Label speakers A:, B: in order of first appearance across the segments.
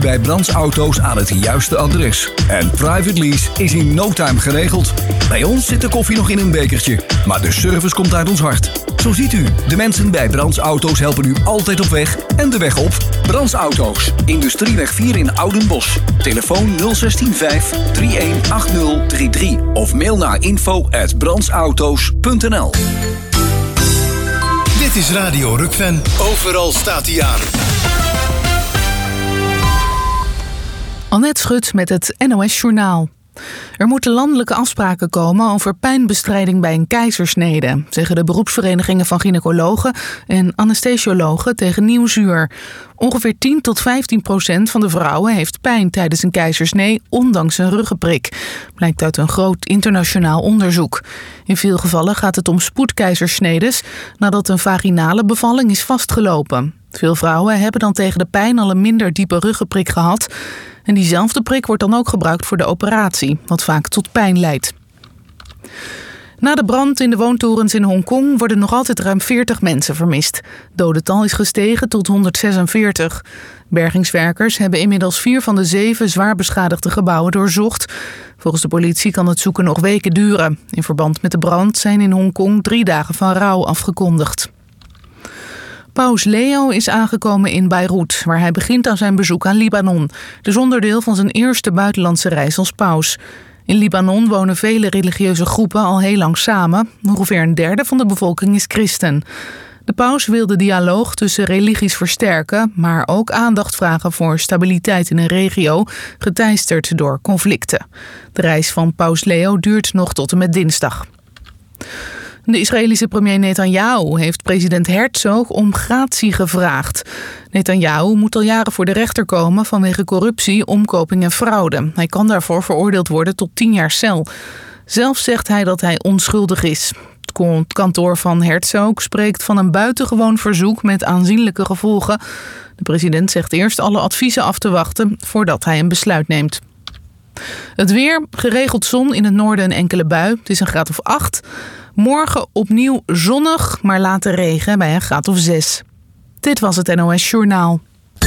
A: bij Brands Auto's aan het juiste adres. En private lease is in no time geregeld. Bij ons zit de koffie nog in een bekertje, maar de service komt uit ons hart. Zo ziet u, de mensen bij Brands Auto's helpen u altijd op weg en de weg op. Brands Auto's, Industrieweg 4 in Oudenbosch. Telefoon 0615 318033 of mail naar info@brandsauto's.nl.
B: Dit is Radio Rukven. Overal staat hij aan.
C: Annette Schut met het NOS Journaal. Er moeten landelijke afspraken komen over pijnbestrijding bij een keizersnede, zeggen de beroepsverenigingen van gynaecologen en anesthesiologen tegen Nieuwsuur. Ongeveer 10-15% van de vrouwen heeft pijn tijdens een keizersnee, ondanks een ruggenprik, blijkt uit een groot internationaal onderzoek. In veel gevallen gaat het om spoedkeizersnedes nadat een vaginale bevalling is vastgelopen. Veel vrouwen hebben dan tegen de pijn al een minder diepe ruggenprik gehad. En diezelfde prik wordt dan ook gebruikt voor de operatie, wat vaak tot pijn leidt. Na de brand in de woontorens in Hongkong worden nog altijd ruim 40 mensen vermist. Dodental is gestegen tot 146. Bergingswerkers hebben inmiddels 4 van de 7 zwaar beschadigde gebouwen doorzocht. Volgens de politie kan het zoeken nog weken duren. In verband met de brand zijn in Hongkong 3 dagen van rouw afgekondigd. Paus Leo is aangekomen in Beirut, waar hij begint aan zijn bezoek aan Libanon. Dus onderdeel van zijn eerste buitenlandse reis als paus. In Libanon wonen vele religieuze groepen al heel lang samen. Ongeveer een derde van de bevolking is christen. De paus wil de dialoog tussen religies versterken, maar ook aandacht vragen voor stabiliteit in een regio, geteisterd door conflicten. De reis van paus Leo duurt nog tot en met dinsdag. De Israëlische premier Netanyahu heeft president Herzog om gratie gevraagd. Netanyahu moet al jaren voor de rechter komen vanwege corruptie, omkoping en fraude. Hij kan daarvoor veroordeeld worden tot 10 jaar cel. Zelf zegt hij dat hij onschuldig is. Het kantoor van Herzog spreekt van een buitengewoon verzoek met aanzienlijke gevolgen. De president zegt eerst alle adviezen af te wachten voordat hij een besluit neemt. Het weer, geregeld zon in het noorden een enkele bui. Het is een graad of 8. Morgen opnieuw zonnig, maar later regen bij een graad of 6. Dit was het NOS Journaal.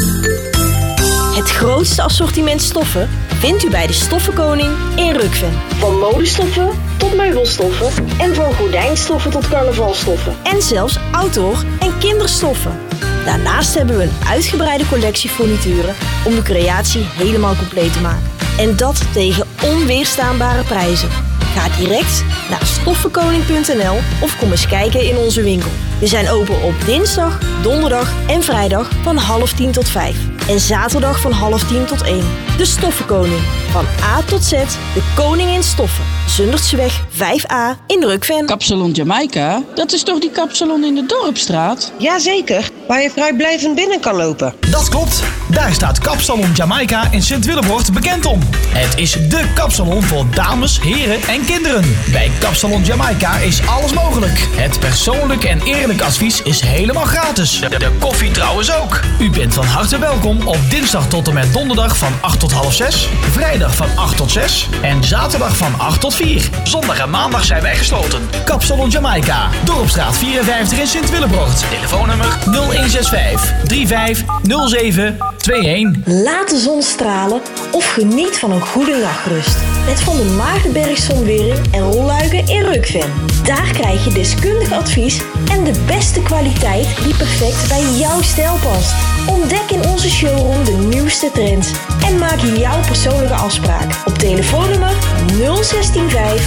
D: Het grootste assortiment stoffen vindt u bij de Stoffenkoning in Rukven. Van modestoffen tot meubelstoffen en van gordijnstoffen tot carnavalstoffen. En zelfs outdoor- en kinderstoffen. Daarnaast hebben we een uitgebreide collectie furnituren om de creatie helemaal compleet te maken. En dat tegen onweerstaanbare prijzen. Ga direct naar stoffenkoning.nl of kom eens kijken in onze winkel. We zijn open op dinsdag, donderdag en vrijdag van 9:30 tot 5. En zaterdag van 9:30 tot 1. De Stoffenkoning. Van A tot Z, de koning in stoffen. Zundertseweg 5A in Rukven.
E: Kapsalon Jamaica? Dat is toch die kapsalon in de Dorpstraat?
F: Jazeker, waar je vrijblijvend binnen kan lopen.
G: Dat klopt. Daar staat Kapsalon Jamaica in Sint-Willebroort bekend om. Het is dé kapsalon voor dames, heren en kinderen. Bij Kapsalon Jamaica is alles mogelijk. Het persoonlijk en eerlijk advies is helemaal gratis. De koffie trouwens ook. U bent van harte welkom op dinsdag tot en met donderdag van 8 tot half 6. Vrijdag van 8 tot 6. En zaterdag van 8 tot 4. Zondag en maandag zijn wij gesloten. Kapsalon Jamaica. Dorpstraat 54 in Sint-Willebroort. Telefoonnummer 0165 3507 21.
D: Laat de zon stralen of geniet van een goede nachtrust. Met Van der Maagdenberg Zonwering en Rolluiken in Rukven. Daar krijg je deskundig advies en de beste kwaliteit die perfect bij jouw stijl past. Ontdek in onze showroom de nieuwste trends en maak jouw persoonlijke afspraak op telefoonnummer 0165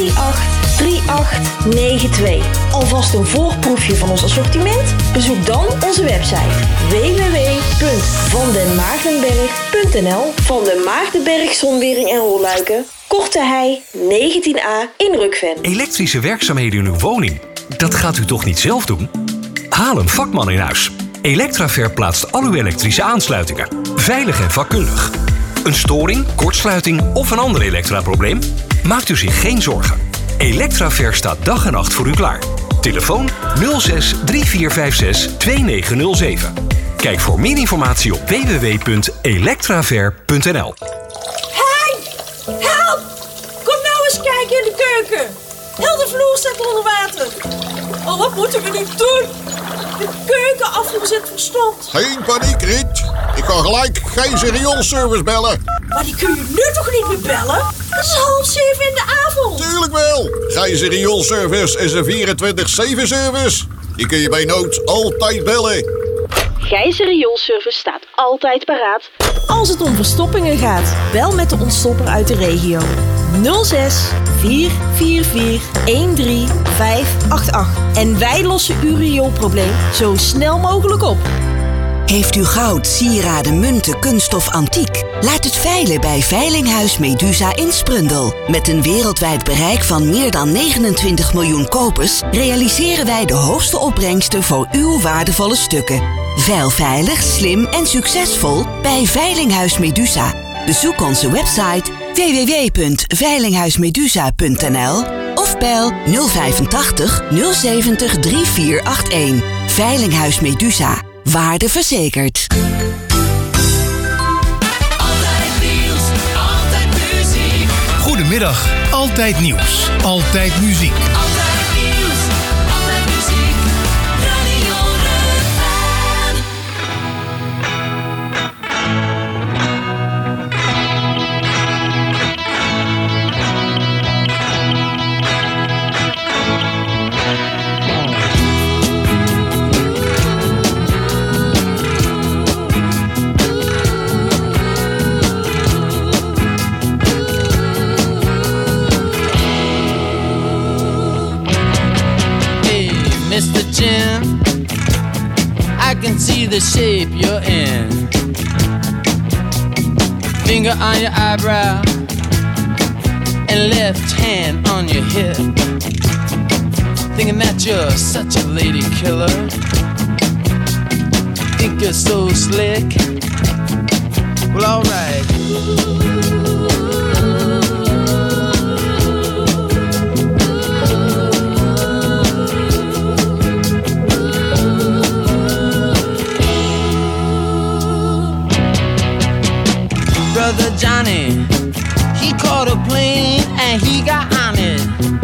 D: 383892. Alvast een voorproefje van ons assortiment? Bezoek dan onze website www.vandenmaagdenberg.nl. Van der Maagdenberg Zonwering en Rolluiken, Korte Hei 19A in Rukven.
H: Elektrische werkzaamheden in uw woning? Dat gaat u toch niet zelf doen? Haal een vakman in huis. Electraver plaatst al uw elektrische aansluitingen. Veilig en vakkundig. Een storing, kortsluiting of een ander elektraprobleem? Maakt u zich geen zorgen. Electraver staat dag en nacht voor u klaar. Telefoon 06 3456 2907. Kijk voor meer informatie op www.electraver.nl.
I: Hey! Help! Kom nou eens kijken in de keuken. Heel de vloer staat onder water. Oh, wat moeten we nu doen? De keuken afgezet verstopt.
J: Geen paniek, Rit. Ik kan gelijk Gijzer rioolservice bellen.
I: Maar die kun je nu toch niet meer bellen? Het is 6:30 in de avond.
J: Tuurlijk wel. Gijzer rioolservice is een 24/7 service. Die kun je bij nood altijd bellen.
D: Gijzer Rioolservice staat altijd paraat als het om verstoppingen gaat. Bel met de ontstopper uit de regio. 06 444 13588. En wij lossen uw rioolprobleem zo snel mogelijk op.
K: Heeft u goud, sieraden, munten, kunststof, antiek? Laat het veilen bij Veilinghuis Medusa in Sprundel. Met een wereldwijd bereik van meer dan 29 miljoen kopers realiseren wij de hoogste opbrengsten voor uw waardevolle stukken. Veil veilig, slim en succesvol bij Veilinghuis Medusa. Bezoek onze website www.veilinghuismedusa.nl of bel 085 070 3481. Veilinghuis Medusa. Waarde verzekerd.
B: Altijd nieuws, altijd muziek. Goedemiddag, altijd nieuws, altijd muziek.
L: Altijd nieuws, altijd muziek. Radio Rukven.
M: Mr. Jim, I can see the shape you're in. Finger on your eyebrow and left hand on your hip. Thinking that you're such a lady killer. Think you're so slick. Well, alright. Brother Johnny, he caught a plane and he got on it.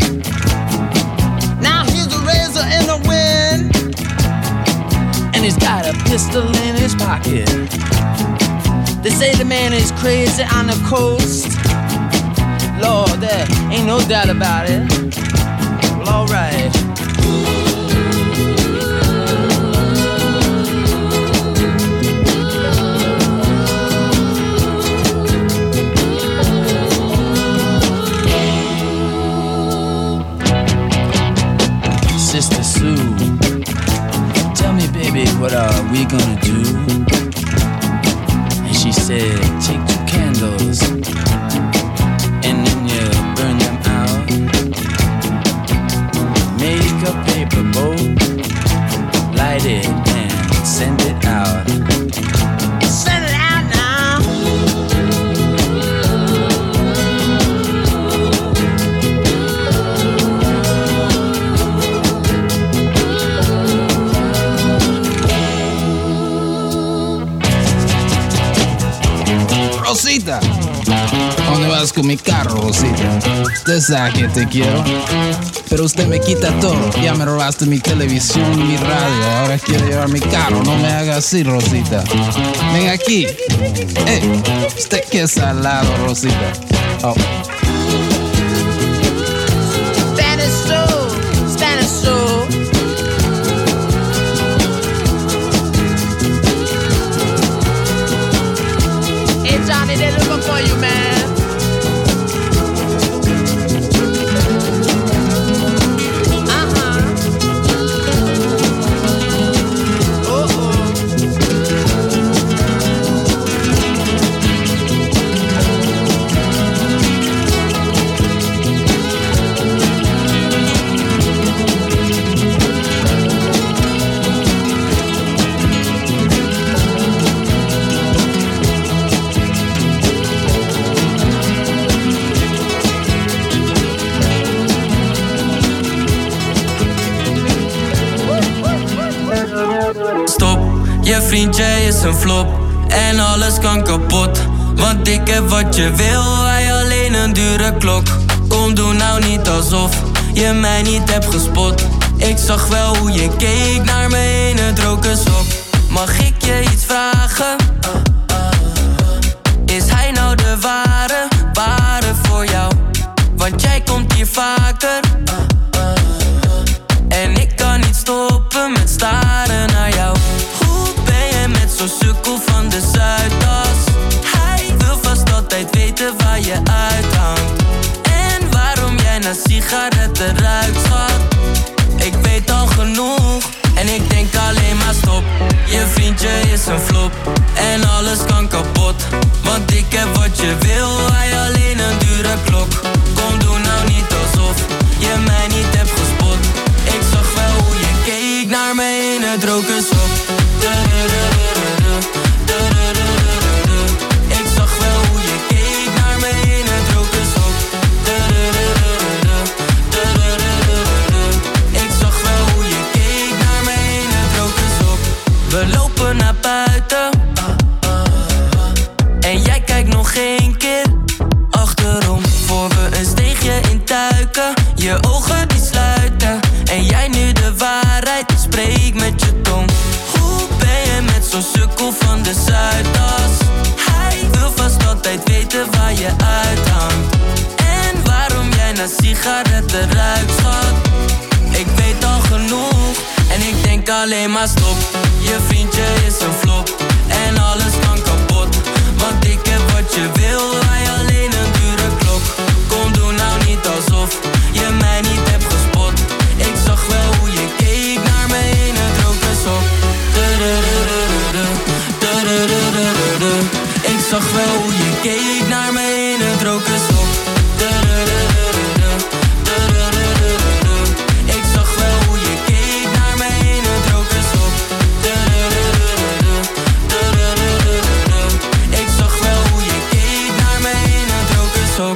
M: Now he's a razor in the wind, and he's got a pistol in his pocket. They say the man is crazy on the coast. Lord, there ain't no doubt about it. Well, alright. Sister Sue, tell me, baby, what are we gonna do? And she said, take 2 candles and then you burn them out. Make a paper boat, light it and send it out. Send it out now. Rosita, ¿dónde vas con mi carro, Rosita? Usted sabe que te quiero, pero usted me quita todo. Ya me robaste mi televisión y mi radio, ahora quiere llevar mi carro. No me haga así, Rosita. Ven aquí. Usted que es salado, Rosita. Oh. Spanish soul, Spanish soul. Hey Johnny, they're looking for you, man.
N: Je vriendje is een flop en alles kan kapot. Want ik heb wat je wil, hij alleen een dure klok. Kom doe nou niet alsof je mij niet hebt gespot. Ik zag wel hoe je keek naar me in het roken sok. Mag ik je iets vragen? Is hij nou de ware voor jou? Want jij komt hier vaker. En ik kan niet stoppen met staren naar jou. Hoe ben je met zo'n sukkel van de Zuidas? Hij wil vast altijd weten waar je uithangt. En waarom jij naar sigaretten ruikt, schat. Ik weet al genoeg. En ik denk alleen maar stop. Je vriendje is een flop. En alles kan kapot. Want ik heb wat je wil. Hij alleen een dure klok. Kom doe nou niet alsof je mij niet hebt gespot. Ik zag wel hoe je keek naar me in het rokersop. Ik zag wel hoe je keek naar me in het rokersop. Ik zag wel hoe je keek naar me in het rokersop. We lopen naar buiten. En jij kijkt nog geen keer achterom. Voor we een steegje induiken. Je ogen die sluiten. En jij nu de waarheid spreekt met je tong. Hoe ben je met zo'n sukkel van de Zuidas? Hij wil vast altijd weten waar je uithangt. En waarom jij naar sigaretten ruikt, schat. Ik weet al genoeg. En ik denk alleen maar stop. Je vriendje is een flop. En alles kan kapot. Want ik heb wat je wil. Hij alleen een dure klok. Kom doe nou niet alsof je mij niet hebt gespot. Ik zag wel hoe je keek naar me in het rokersop. Ik zag wel hoe je keek naar me in het rokersop. Ik zag wel hoe je keek naar me in het rokersop. Ik zag wel hoe je keek naar me in het rokersop.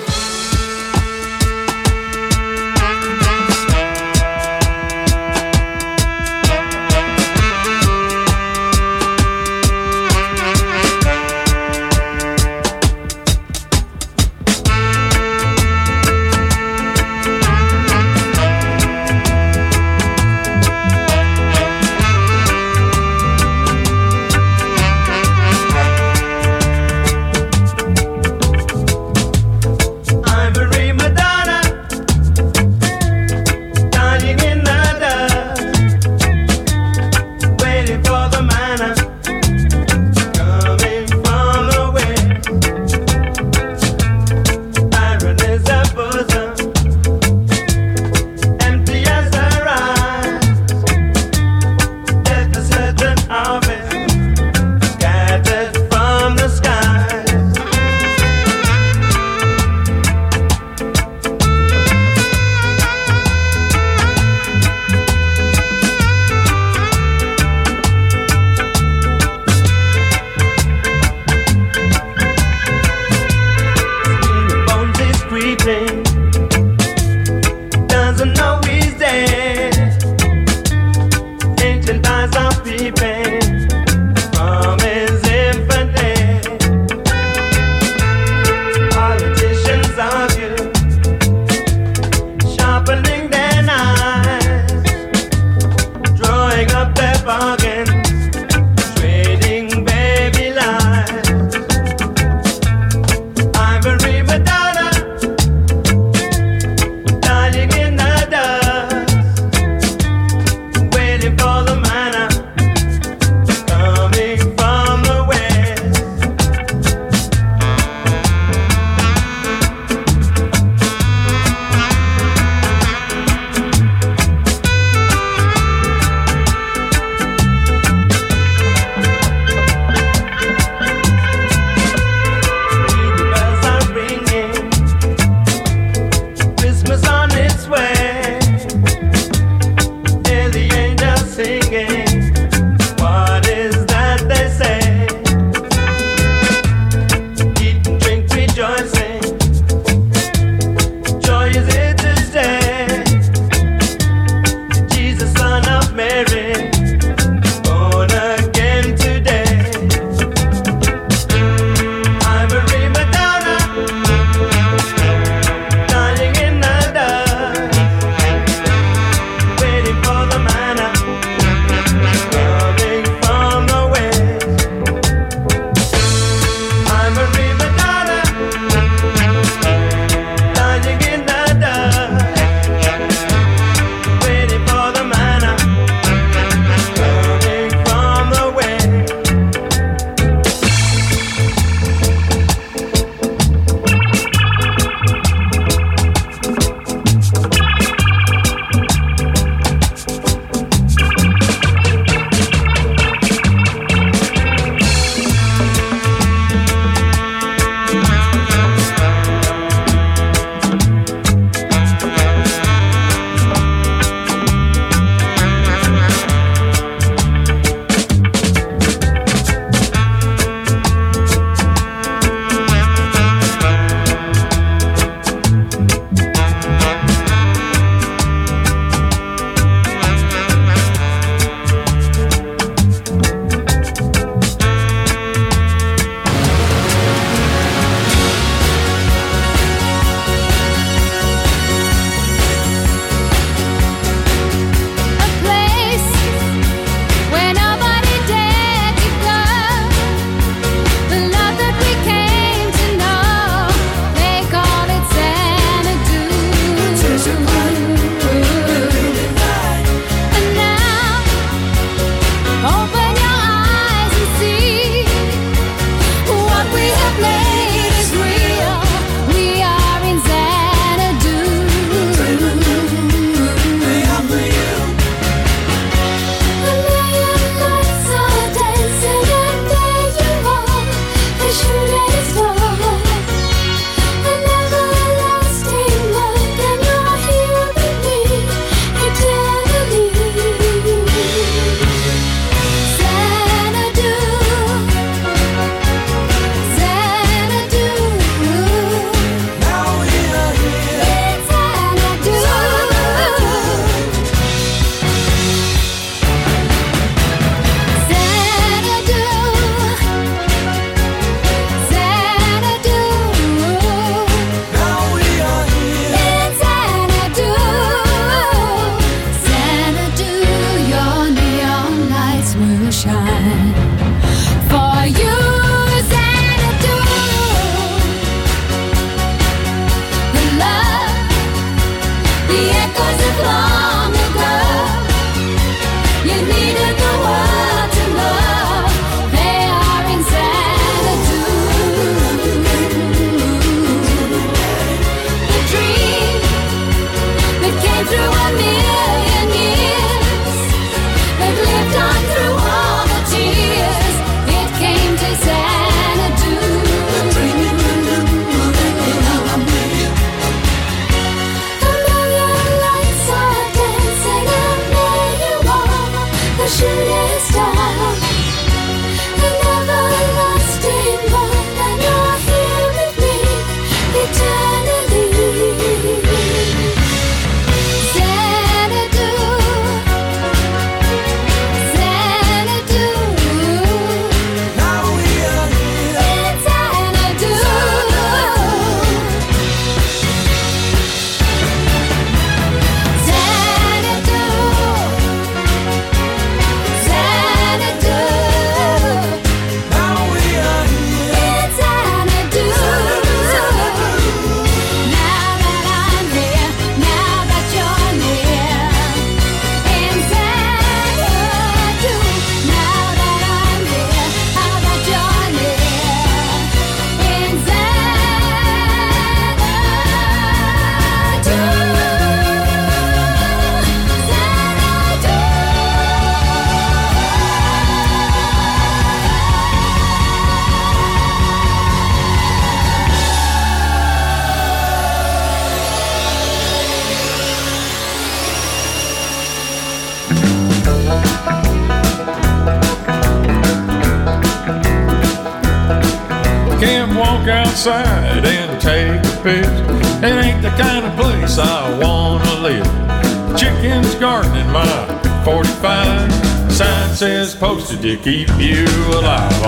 O: walk outside and take a piss. It ain't the kind of place I wanna live. Chickens gardening my 45. Sign says posted to keep you alive.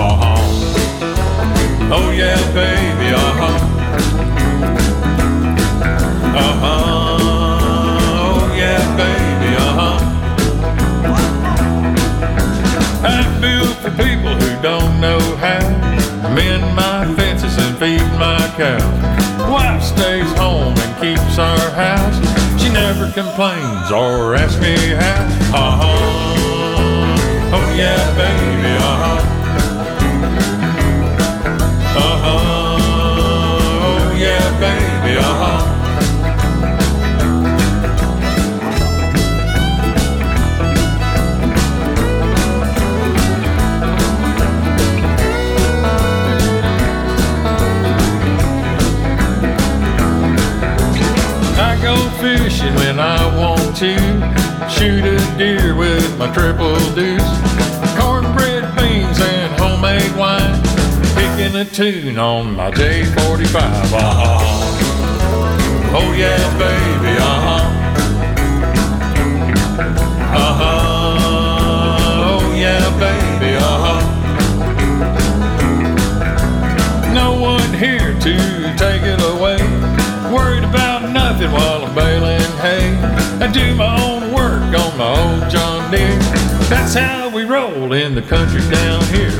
O: Oh yeah, baby, oh yeah, baby, I build for people who don't know how. Mend my fences and feed my cows. Wife stays home and keeps our house. She never complains or asks me how. Oh yeah, baby, oh yeah, baby, I go fishing when I want to, shoot a deer with my triple deuce, cornbread, beans, and homemade wine, picking a tune on my J45. Oh yeah, baby, oh yeah, baby, no one here to take it away. Worried about nothing while I'm baling hay. I do my own work on my old John Deere. That's how we roll in the country down here.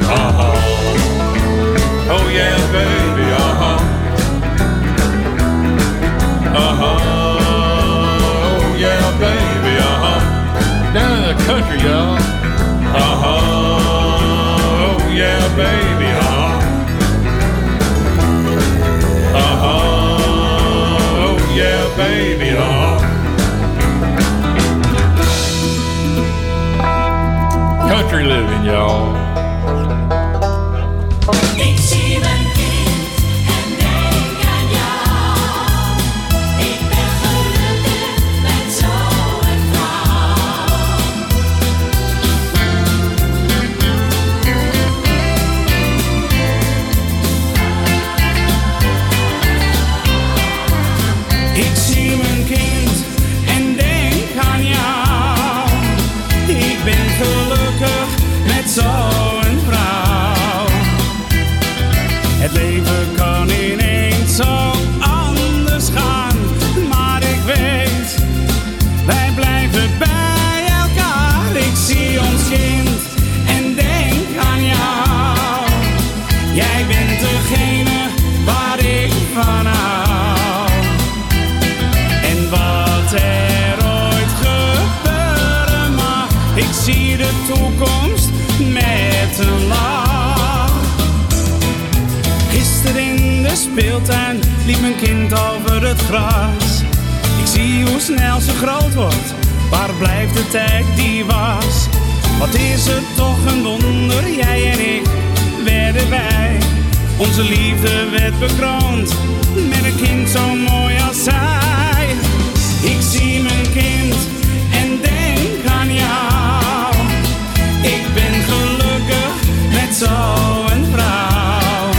O: Oh yeah, baby, oh yeah, baby, down in the country, y'all. Oh yeah, baby, oh yeah, baby, country living, y'all.
L: Ik zie mijn kind en denk aan jou. Ik ben gelukkig met zo'n vrouw.
P: Ik zie mijn kind en denk aan jou. Ik ben gelukkig met zo'n vrouw. Het leven kan ineens zo anders gaan, maar ik weet, wij blijven bij elkaar. Ik zie ons kind en denk aan jou. Jij bent degene waar ik van hou. En wat er ooit gebeuren mag, ik zie de toekomst met een lach. Gisteren in de speeltuin liep mijn kind over het gras. Ik zie hoe snel ze groot wordt, waar blijft de tijd die was? Wat is het toch een wonder, jij en ik werden wij. Onze liefde werd bekroond met een kind zo mooi als zij. Ik zie mijn kind en denk aan jou. Ik ben gelukkig met zo'n vrouw.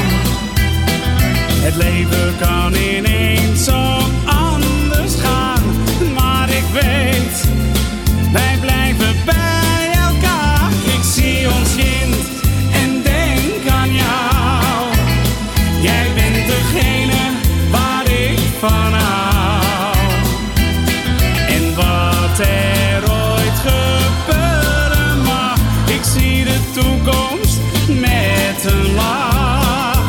P: Het leven kan ineens zo anders gaan, maar ik weet, wij blijven bij elkaar. Ik zie ons kind en denk aan jou. Jij bent degene waar ik van hou. En wat er ooit gebeuren mag, ik zie de toekomst met een lach.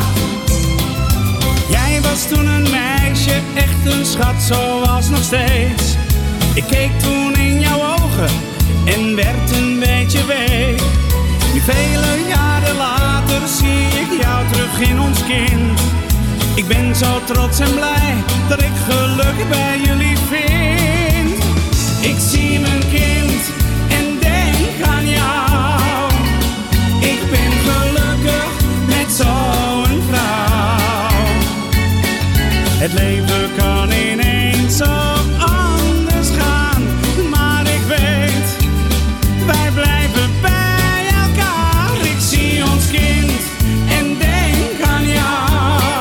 P: Jij was toen een meisje, echt een schat zoals nog steeds. Ik keek toen in jouw ogen en werd een beetje week. Nu vele jaren later zie ik jou terug in ons kind. Ik ben zo trots en blij dat ik geluk bij jullie vind. Ik zie mijn kind en denk aan jou. Ik ben gelukkig met zo'n vrouw. Het leven kan ineens zo anders gaan, maar ik weet, wij blijven bij elkaar. Ik zie ons kind en denk aan jou.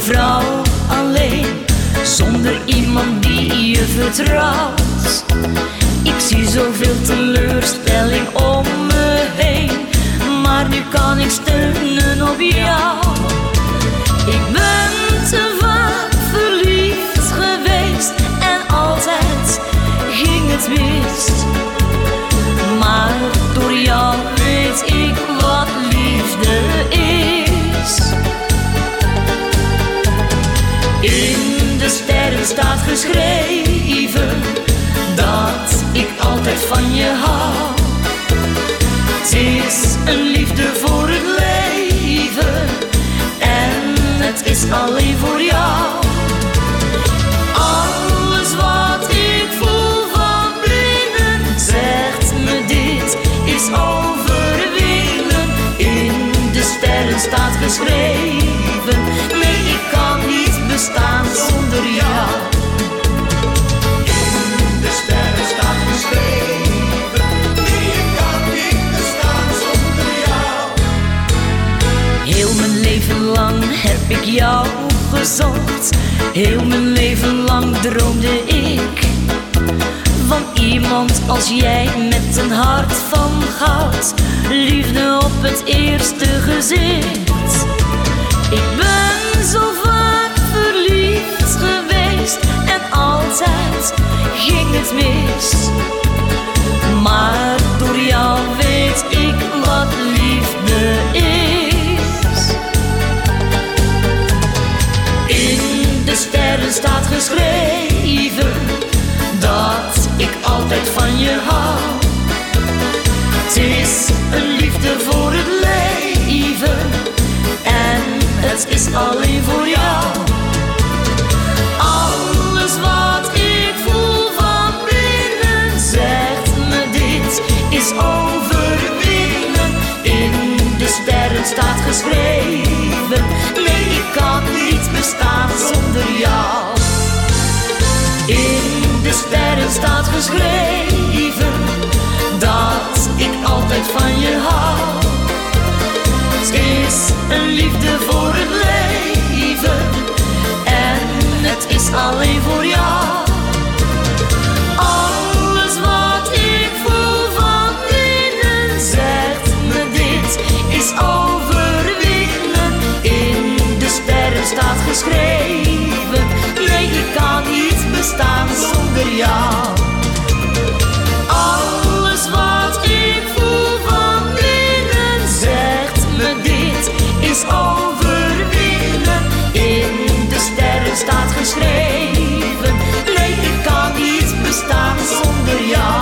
L: vrouw alleen, zonder iemand die je vertrouwt. Ik zie zoveel teleurstelling om me heen, maar nu kan ik steunen op jou. Ik ben te vaak verliefd geweest en altijd ging het mis. Maar door jou weet ik wat liefde is. In de sterren staat geschreven dat ik altijd van je hou. Het is een liefde voor het leven en het is alleen voor jou. Alles wat ik voel van binnen zegt me dit is overwinnen. In de sterren staat geschreven, nee ik kan niet bestaan zonder jou. In de sterren staat geschreven, nee ik kan niet bestaan zonder jou. Heel mijn leven lang heb ik jou gezocht, heel mijn leven lang droomde ik van iemand als jij met een hart van goud, liefde op het eerste gezicht. Ik ben zo vaak verliefd geweest en altijd ging het mis. Maar door jou weet ik wat liefde is. In de sterren staat geschreven dat ik altijd van je hou. Het is een liefde voor het leven en het is alleen voor jou. Alles wat ik voel van binnen zegt me dit is overwinnen. In de sterren staat geschreven, nee ik kan niet bestaan zonder jou. In de sterren staat geschreven dat ik altijd van je hou. Het is een liefde voor het leven en het is alleen voor jou. Alles wat ik voel van binnen zegt me dit is overwinnen. In de sterren staat geschreven, nee ik kan niet bestaan zonder jou. Alles wat ik voel van binnen zegt me dit is overwinnen. In de sterren staat geschreven, nee ik kan niet bestaan zonder jou.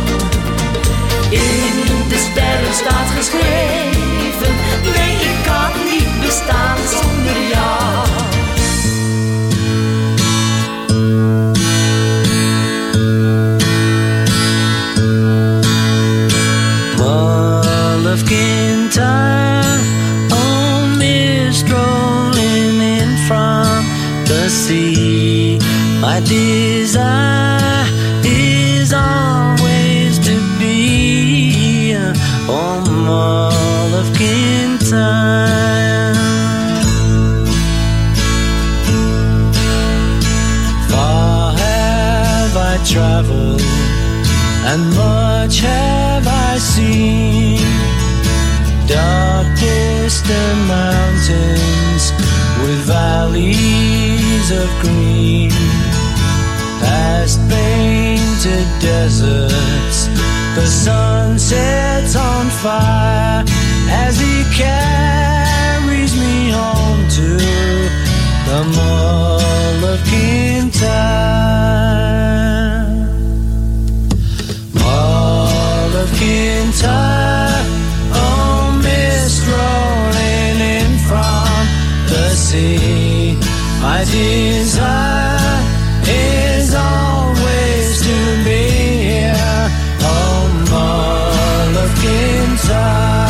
L: In de sterren staat geschreven, nee ik kan niet bestaan zonder jou.
Q: Kintyre, oh mist rolling in from the sea. My desire is always to be on Mull of Kintyre. Far have I traveled and much have I seen. Dark distant mountains with valleys of green, past painted deserts, the sun sets on fire as he carries me home to the Mull of Kintyre. Mull of Kintyre, oh mist rolling in from the sea. My desire is always to be here, oh Mull of Kintyre.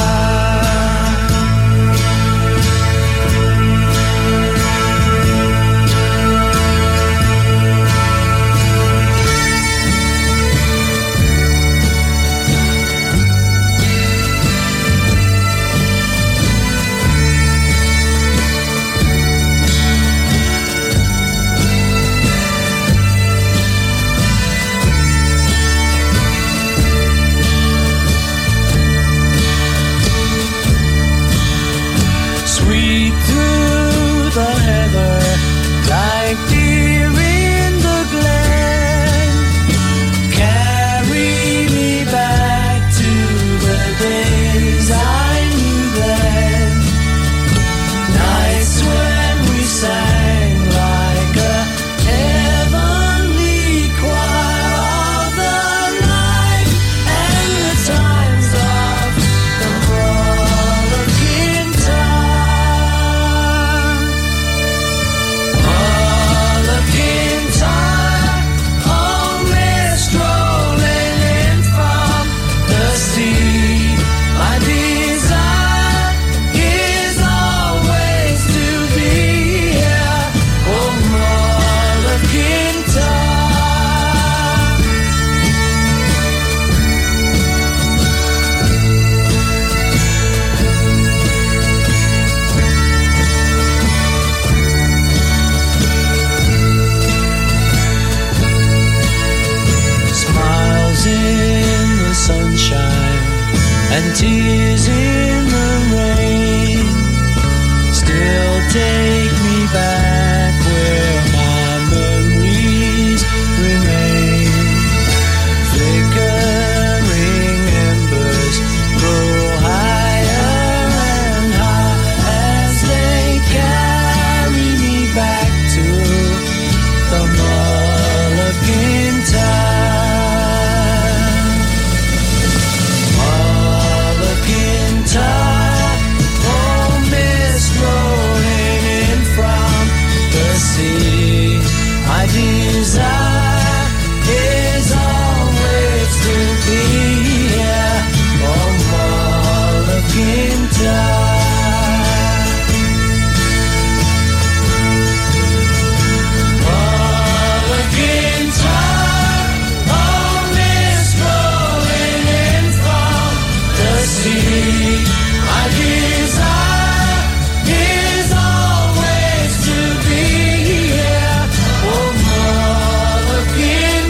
Q: and tears in the rain still take me back where my memories remain. Flickering embers grow higher and high as they carry me back to the Mulligan time. Mulligan time, oh mist rolling in from the sea. My desire is always to be here on Mulligan time. Mulligan time, oh mist rolling in from the sea. My desire is always to be here on Mulligan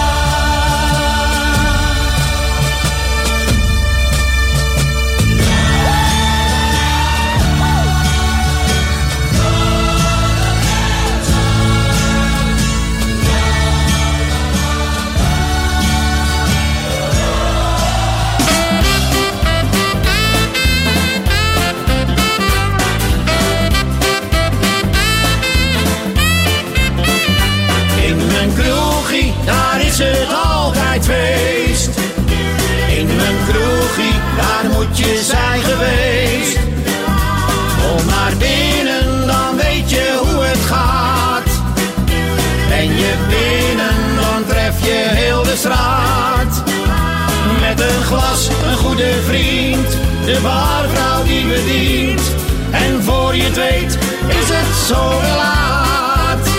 Q: In mijn kroegie, daar is het altijd feest. In mijn kroegie, daar moet je zijn geweest. Kom naar binnen, dan weet je hoe het gaat. Ben je binnen, dan tref je heel de straat. Met een glas, een goede vriend, de barvrouw die bedient. En voor je het weet, is het zo weer laat.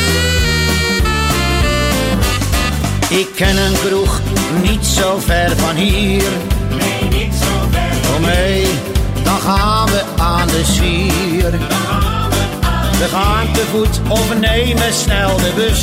Q: Ik ken een kroeg niet zo ver van hier. Nee, niet zo ver. Kom mee, dan gaan we aan de zwier. We gaan te voet of nemen snel de bus.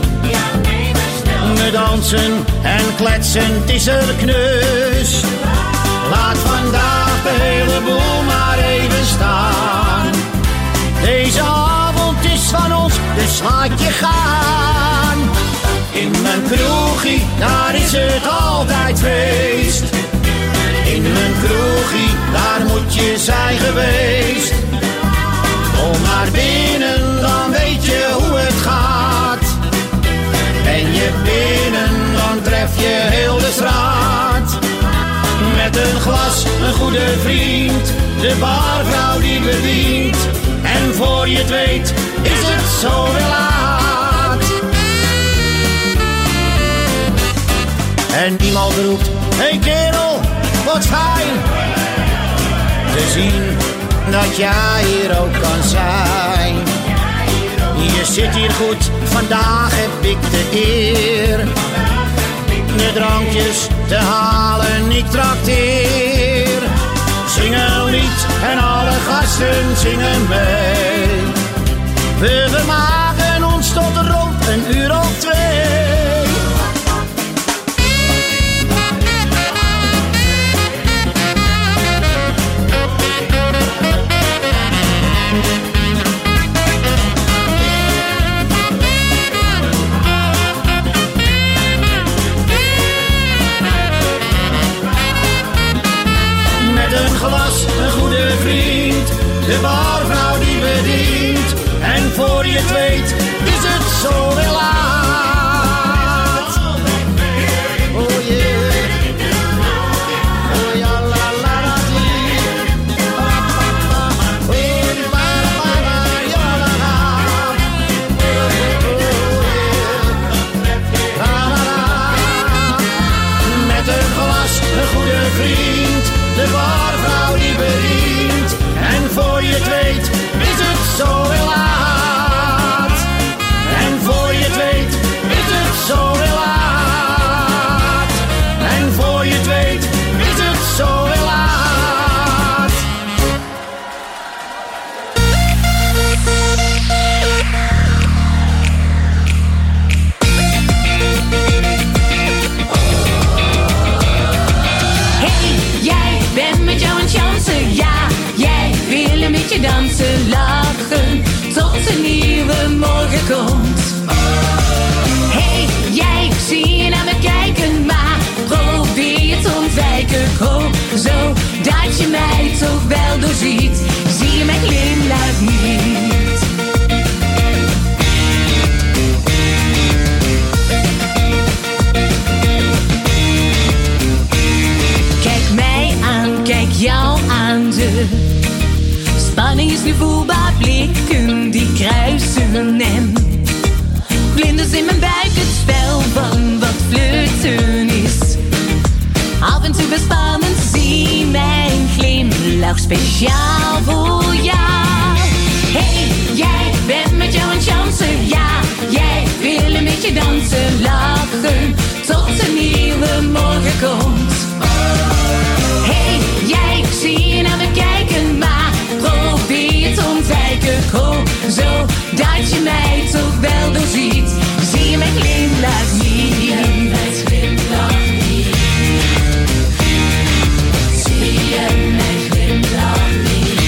Q: We dansen en kletsen, het is er knus. Laat vandaag de hele boel maar even staan. Deze avond is van ons, dus laat je gaan. In mijn kroegie, daar is het altijd feest. In mijn kroegie, daar moet je zijn geweest. Kom maar binnen, dan weet je hoe het gaat. Ben je binnen, dan tref je heel de straat. Met een glas, een goede vriend, de barvrouw die bedient. En voor je het weet, is het zo weer laat. En iemand roept, hey kerel, wat fijn te zien dat jij hier ook kan zijn. Je zit hier goed, vandaag heb ik de eer. De drankjes te halen, ik trakteer. Zing een lied en alle gasten zingen mee. We vermaken ons tot rond een uur of 2. Glas, een goede vriend, de barvrouw die bedient. En voor je het weet, is het zo weer laat. Oh yeah, oh ja la la la die. Oh ba ba ba ja la la. Met een glas, een goede vriend, de barvrouw die bedient. En voor je het weet, is het zo weer laat.
L: mij toch wel doorziet. Zie je mijn glimlach niet? Kijk mij aan, kijk jou aan, de spanning is nu voelbaar, blikken die kruisen en vlinders in mijn buik, het spel van wat flirten is. Af en toe best spannend, zie mijn glimlach speciaal voor jou. Hey, jij bent met jou een chance, ja, jij wil een beetje dansen, lachen, tot een nieuwe morgen komt. Hey, jij, ik zie je naar me kijken, maar probeer te ontwijken. Ik hoop zo dat je mij toch wel doorziet. Zie je mijn glimlach niet? Zie je mijn glimlach niet? Zie je mijn glimlach niet?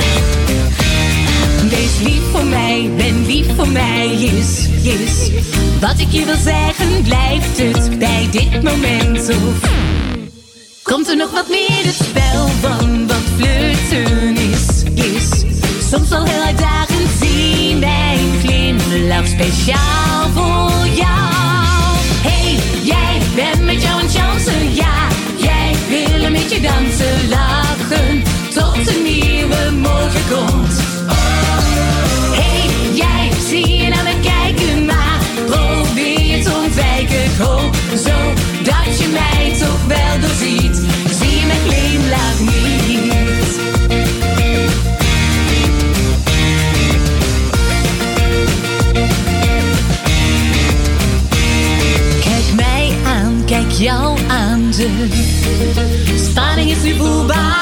L: Wees lief voor mij, ben lief voor mij, is wat ik je wil zeggen, blijft het bij dit moment of komt er nog wat meer? Het spel van wat flirten is soms al heel uitdagend. Zie mijn glimlach speciaal voor jou. Hey, jij bent met jou een chance, ja, jij wil een beetje dansen, lachen, tot een nieuwe morgen komt. Hey, jij, zie je naar me kijken, maar probeer te ontwijken. Ik hoop zo dat je mij toch wel doorziet. Zie je mijn glimlach niet? Kijk mij aan, kijk jou aan, de spanning is nu voelbaar.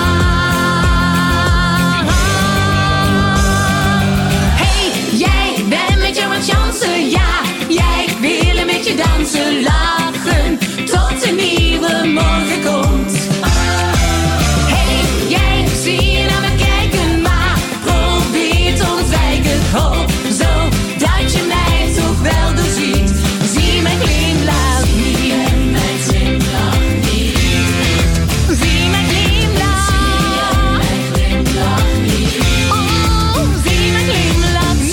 L: Chance, ja, jij wil een beetje dansen, lachen, tot een nieuwe morgen komt. Hey, jij, zie je naar me kijken, maar probeer te ontwijken. Ik hoop zo dat je mij toch wel doorziet. Zie je mijn glimlach niet? Zie je mijn glimlach niet? Zie je mijn glimlach? Zie je mijn glimlach niet? Oh, zie je mijn glimlach niet?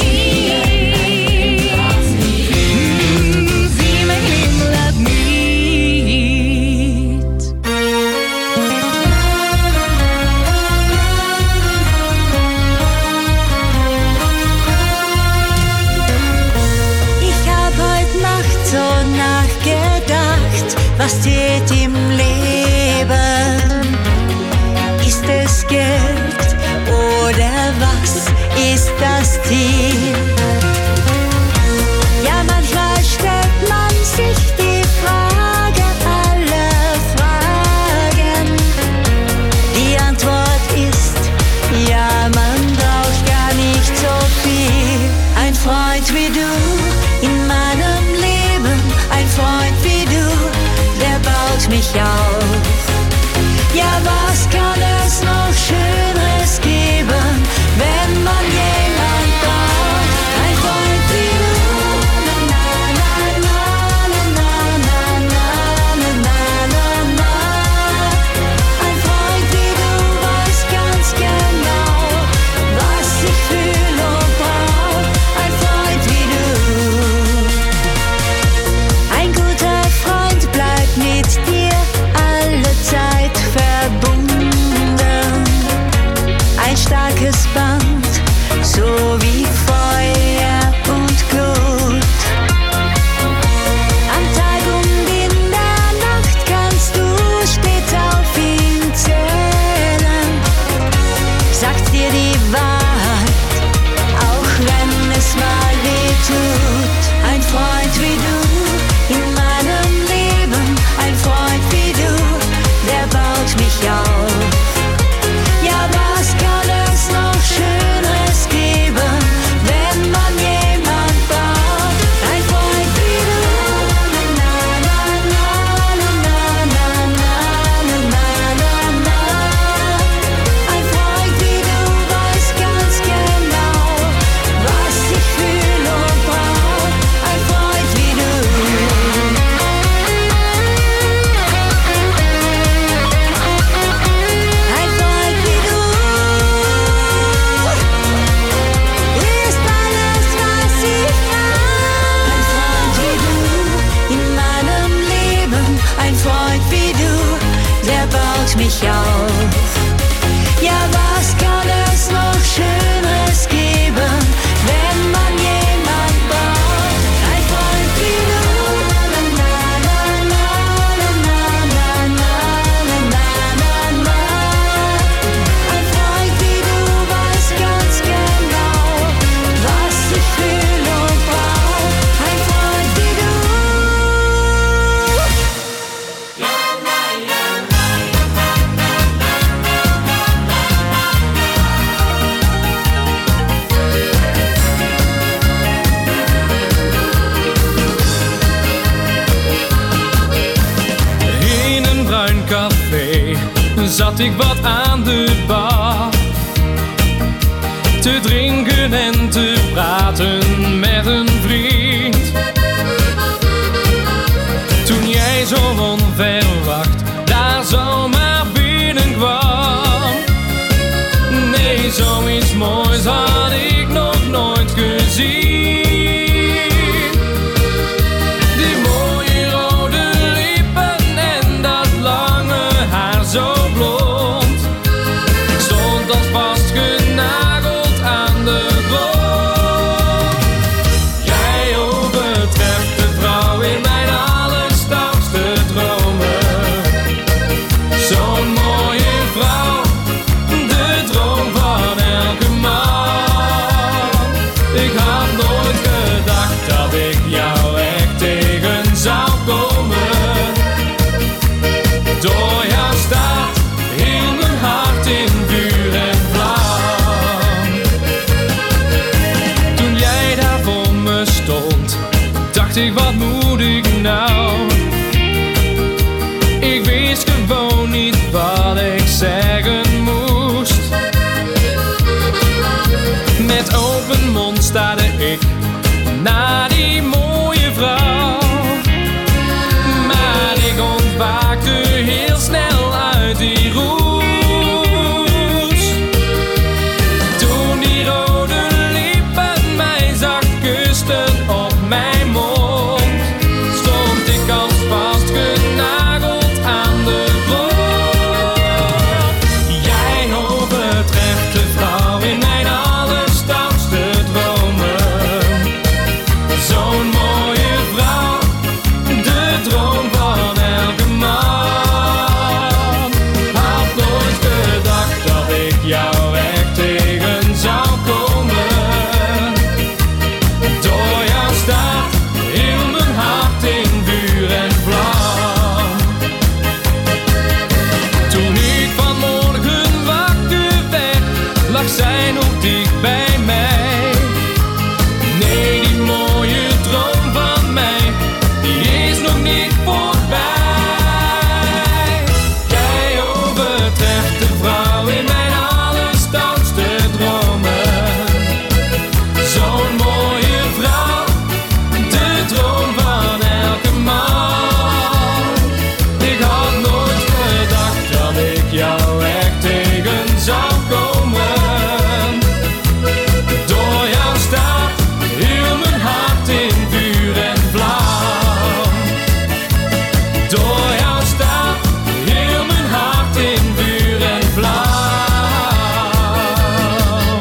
R: Was zählt im Leben? Ist es Geld oder was ist das Ziel? Ja, manchmal stellt man sich die Frage aller Fragen. Die Antwort ist, ja, man braucht gar nicht so viel. Ein Freund wie du in meinem Leben, ein Freund wie du, der baut mich auf. Ja, was kann es noch Schöneres geben, wenn man jemand braucht? baut mich auf. Ja, was kann es noch Schöneres geben, wenn man jemand braucht? Ein Freund wie du. Na, na, na, na, na, na, na, na, na, na, na. Ein Freund wie du weiß ganz genau, was ich fühl und brauch. Ein Freund wie du.
S: In een bruin café zat ik wat aan de bar, te drinken en te praten met een vriend. Toen jij zo onverwacht daar zomaar binnenkwam. Nee, zoiets moois had ik nog nooit gezien. Die mooie rode lippen en dat lange haar zo blond. Ik stond als vastgenageld aan de grond. Jij overtreft de vrouw in mijn allerstoutste dromen. Zo'n mooie vrouw, de droom van elke man. Ik had nooit gedacht dat ik jou echt tegen zou komen. Door jou staat heel mijn hart in vuur en vlam. Toen jij daar voor me stond, dacht ik, wat moet ik nou? Ik wist gewoon niet wat ik zeggen moest. Met open mond staarde ik naar die mooie vrouw. Maar ik ontwaakte heel snel uit die roes. Toen die rode lippen mij zacht kusten op mijn mond, stond ik als vastgenageld aan de grond. Jij overtreft de vrouw in mijn allerstoutste dromen. Zo'n mooie vrouw, de droom van elke man. Had nooit gedacht dat ik jou echt tegen zou komen. Door jou staat heel mijn hart in vuur en vlam. Toen ik vanmorgen wakker werd, lag zij nog dicht bij mij. Nee, die mooie droom van mij, die is nog niet voorbij. Jij overtreft de vrouw in mijn allerstoutste dromen. Zo'n mooie vrouw, de droom van elke man. Ik had nooit gedacht dat ik jou echt tegen zou komen. Door jou staat heel mijn hart in vuur en vlam. Door jou staat heel mijn hart in vuur en vlam.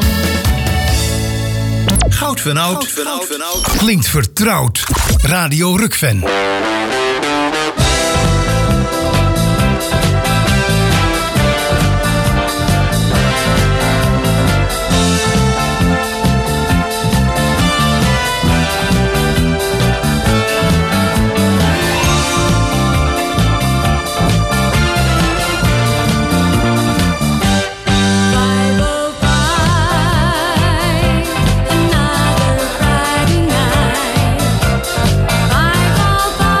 B: Goud van Oud klinkt vertrouwd. Radio Rukven.
R: Another Friday night.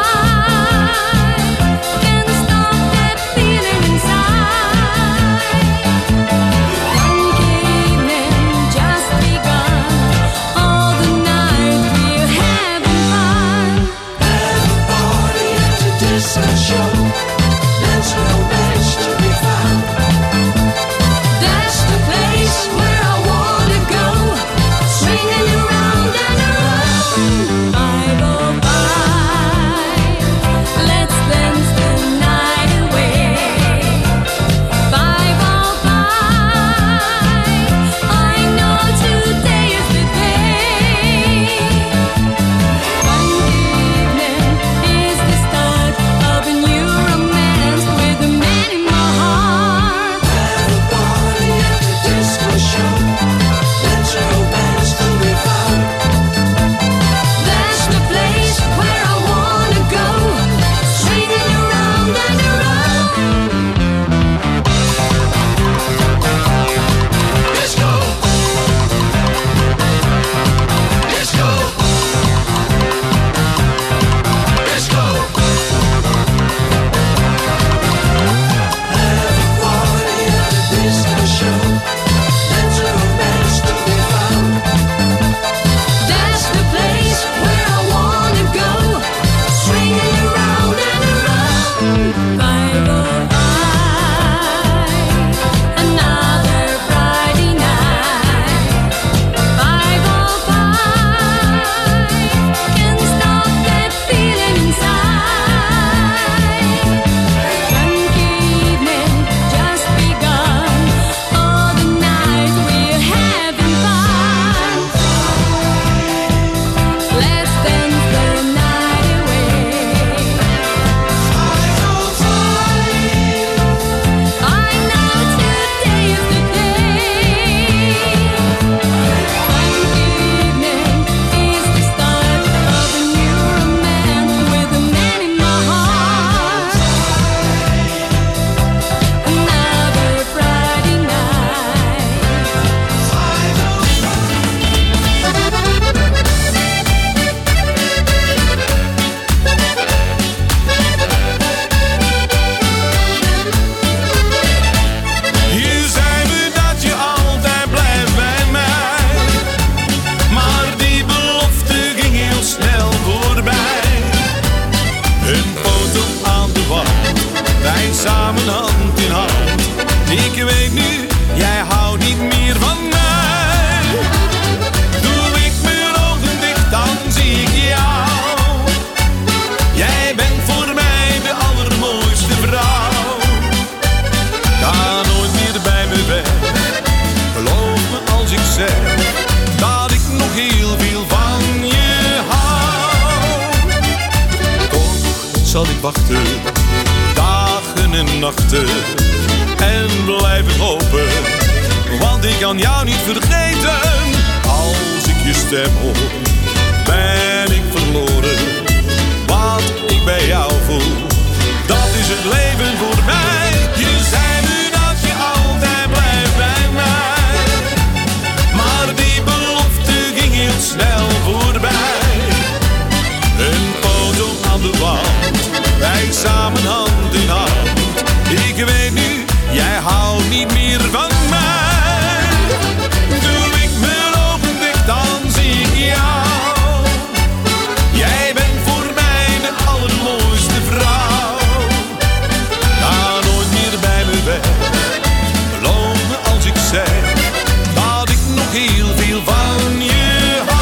T: zal ik wachten, dagen en nachten, en blijven hopen, want ik kan jou niet vergeten. Als ik je stem hoor, ben ik verloren. Wat ik bij jou voel, dat is het leven voor mij. Je zei nu dat je altijd blijft bij mij, maar die belofte ging heel snel voorbij. Een foto aan de wand, wij samen hand in hand. Ik weet nu, jij houdt niet meer van mij. Doe ik mijn ogen dicht, dan zie ik jou. Jij bent voor mij de allermooiste vrouw. Ga nooit meer bij me weg, geloof me als ik zeg dat ik nog heel veel van je hou.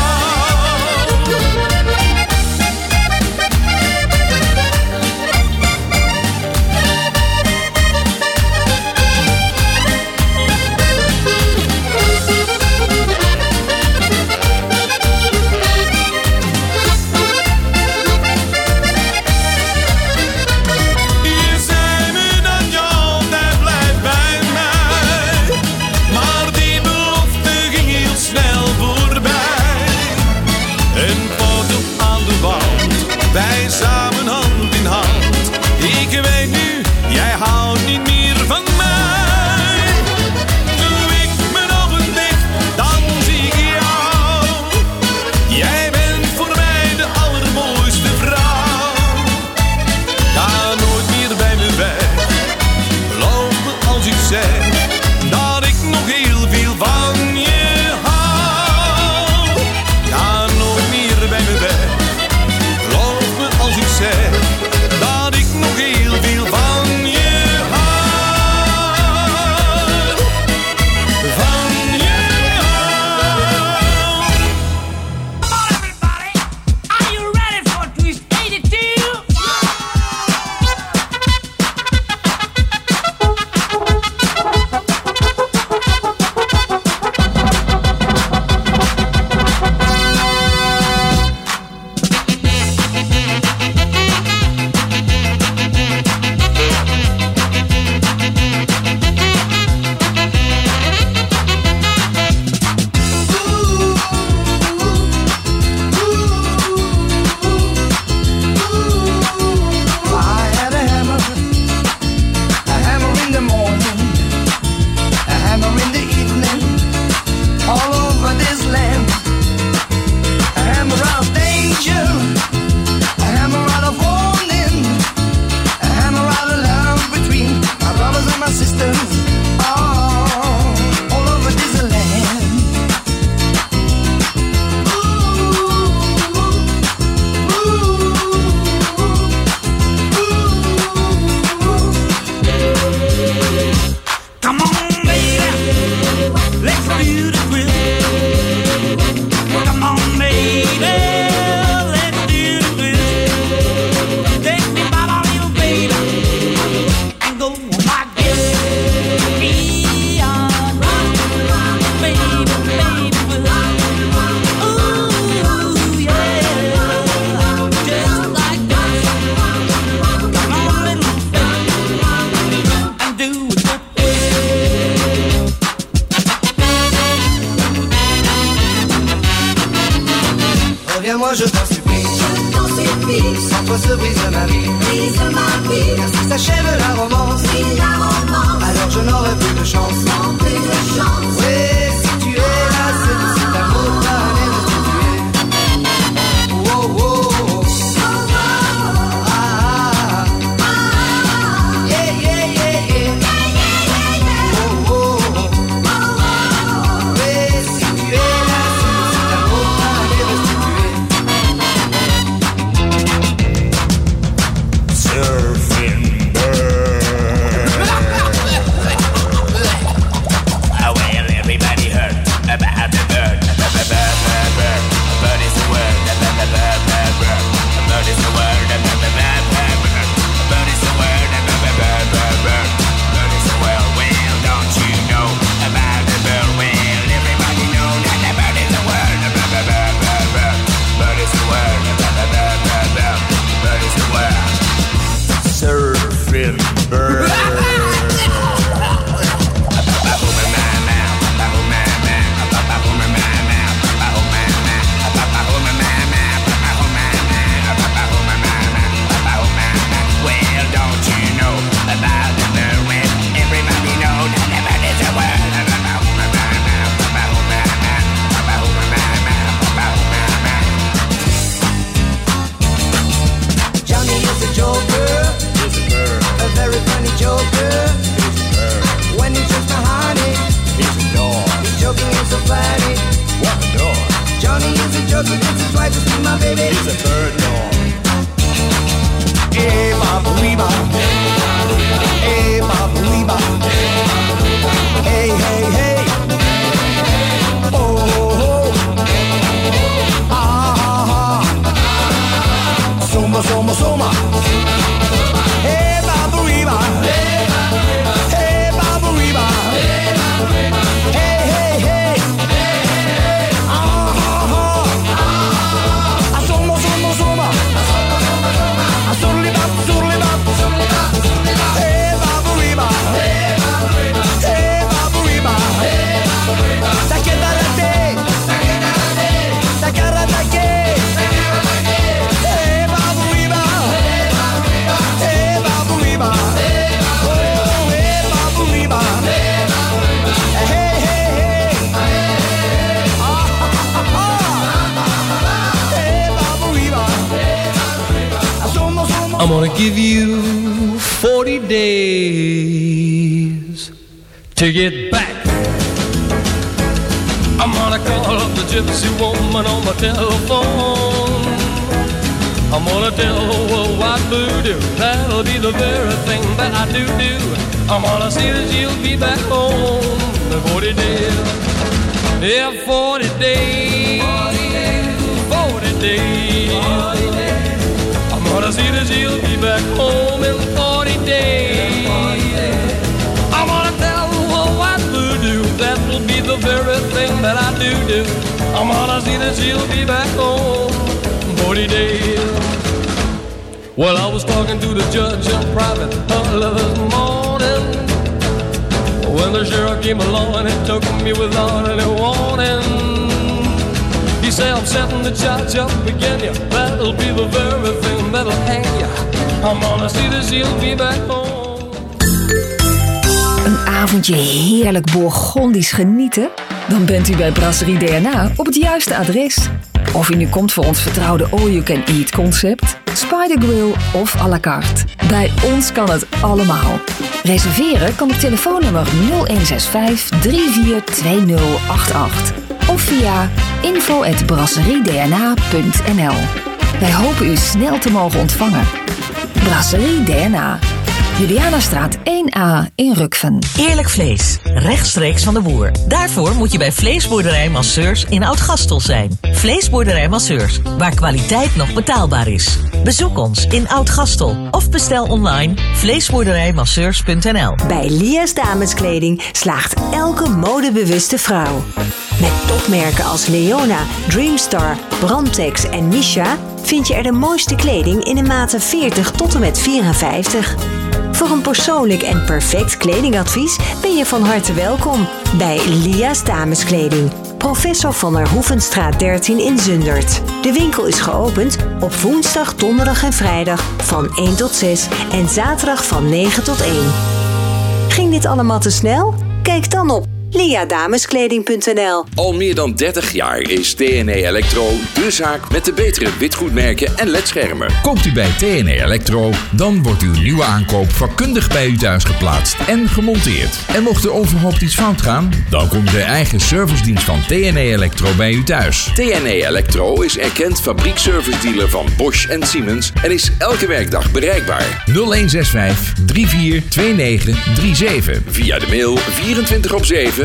T: Wij samen hand in hand. Ik weet nu, jij houdt niet meer van mij. Doe ik mijn ogen dicht, dan zie ik jou. Jij bent voor mij de allermooiste vrouw. Ga nooit meer bij me weg, geloof me als ik zeg dat ik nog heel veel van je hou. Ga nooit meer bij me weg, als ik zeg dat ik nog heel veel van je hou. Van je hou.
L: Come on everybody, are you ready for Twist 82? Reviens-moi, je t'en supplie. Sans toi se brise ma vie. Car si s'achève la romance, alors je n'aurai plus de chance. Oui, si tu es là, c'est que cet amour t'a amené de te tuer. Oh, oh, oh. Ah, ah, ah. Yeah, yeah, yeah, yeah. Oh, oh, oh. Oui, si tu es là, c'est que cet amour t'a amené de te tuer.
T: Surfing bird.
L: Oh, well, everybody joker.
T: He's a bird.
L: A very funny joker.
T: He's a bird.
L: When he's just a honey,
T: He's a dog.
L: he's joking and so funny.
T: What a dog.
L: Johnny is a joker, gets his wife to see my baby.
T: He's a bird dog.
L: Hey, Baba Weeba. Hey, Baba Weeba. Hey, hey, hey. Oh, oh, oh. Ah, ah, ah. Soma, soma, soma. Hey, Baba Weeba. Hey, Baba Weeba. Hey, hey, hey. Ah, ah, ah. Soma, soma, soma. Surlibap, surlibap. Hey, Baba Weeba. Hey, Baba Weeba. Takedarate. Takaratake. Hey, Baba Weeba. Hey, Baba Weeba. Oh, hey, Baba Weeba. Hey, hey, hey. Ah, ha, ha, ha. Hey, Baba Weeba.
S: I'm gonna give you 40 days to get back. I'm gonna call up the gypsy woman on my telephone. I'm gonna tell her what voodoo, that'll be the very thing that I do. I'm gonna see that she'll be back home in 40 days. Yeah, 40 days. 40 days. I'm gonna see that she'll be back home in 40 days. I'm gonna tell her what voodoo, that'll be the very thing that I do. I'm gonna see that she'll be back home in 40 days. Well, I was talking to the judge in private early this morning, when the sheriff came along and he took me without any warning. He said, I'm setting the charge up again, yeah. That'll be the very thing that'll hang ya. I'm gonna see that she'll be back home.
U: Een avondje heerlijk Bourgondisch genieten? Dan bent u bij Brasserie DNA op het juiste adres. Of u nu komt voor ons vertrouwde all-you-can-eat concept, Spider Grill of à la carte. Bij ons kan het allemaal. Reserveren kan op telefoonnummer 0165 342088 of via info@brasseriedna.nl. Wij hopen u snel te mogen ontvangen. Brasserie DNA. Julianastraat 1A in Rukven.
V: Eerlijk vlees, rechtstreeks van de boer. Daarvoor moet je bij Vleesboerderij Masseurs in Oud-Gastel zijn. Vleesboerderij Masseurs, waar kwaliteit nog betaalbaar is. Bezoek ons in Oud-Gastel of bestel online vleesboerderijmasseurs.nl.
D: Bij Lia's Dameskleding slaagt elke modebewuste vrouw. Met topmerken als Leona, Dreamstar, Brandtex en Misha vind je er de mooiste kleding in de maten 40 tot en met 54. Voor een persoonlijk en perfect kledingadvies ben je van harte welkom bij Lia's Dameskleding. Professor van der Hoevenstraat 13 in Zundert. De winkel is geopend op woensdag, donderdag en vrijdag van 1 tot 6 en zaterdag van 9 tot 1. Ging dit allemaal te snel? Kijk dan op liadameskleding.nl.
W: Al meer dan 30 jaar is TNE Electro de zaak met de betere witgoedmerken en ledschermen.
X: Koopt u bij TNE Electro, dan wordt uw nieuwe aankoop vakkundig bij u thuis geplaatst en gemonteerd. En mocht er onverhoopt iets fout gaan, dan komt de eigen servicedienst van TNE Electro bij u thuis.
W: TNE Electro is erkend fabriekservice-dealer van Bosch en Siemens en is elke werkdag bereikbaar.
X: 0165 342937.
W: Via de mail 24/7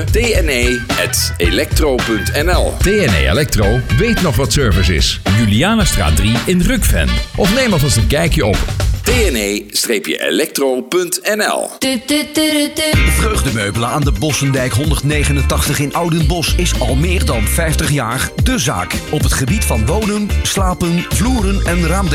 W: tne@electro.nl.
X: TNE Electro weet nog wat service is. Julianastraat 3 in Rukven. Of neem alvast een kijkje op
W: tne-electro.nl.
A: Vreugdemeubelen aan de Bossendijk 189 in Oudenbosch is al meer dan 50 jaar de zaak. Op het gebied van wonen, slapen, vloeren en raamdelen.